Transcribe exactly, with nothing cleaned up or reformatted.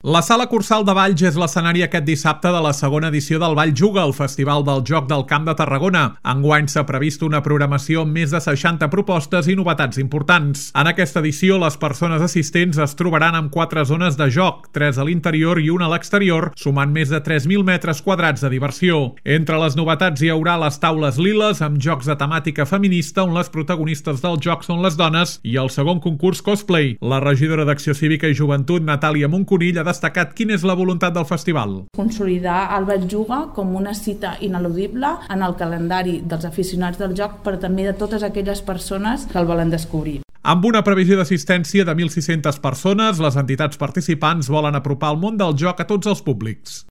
La Sala Cursal de Valls és l'escenari aquest dissabte de la segona edició del Vall Juga, el Festival del Joc del Camp de Tarragona. Enguany s'ha previst una programació amb més de seixanta propostes i novetats importants. En aquesta edició, les persones assistents es trobaran amb quatre zones de joc, tres a l'interior i una a l'exterior, sumant més de tres mil metres quadrats de diversió. Entre les novetats hi haurà les taules liles amb jocs de temàtica feminista on les protagonistes del joc són les dones i el segon concurs cosplay. La regidora d'Acció Cívica i Joventut, Natàlia Monconill, ha destacat quina és la voluntat del festival. Consolidar el Vall Juga com una cita ineludible en el calendari dels aficionats del joc, però també de totes aquelles persones que el volen descobrir. Amb una previsió d'assistència de mil sis-centes persones, les entitats participants volen apropar el món del joc a tots els públics.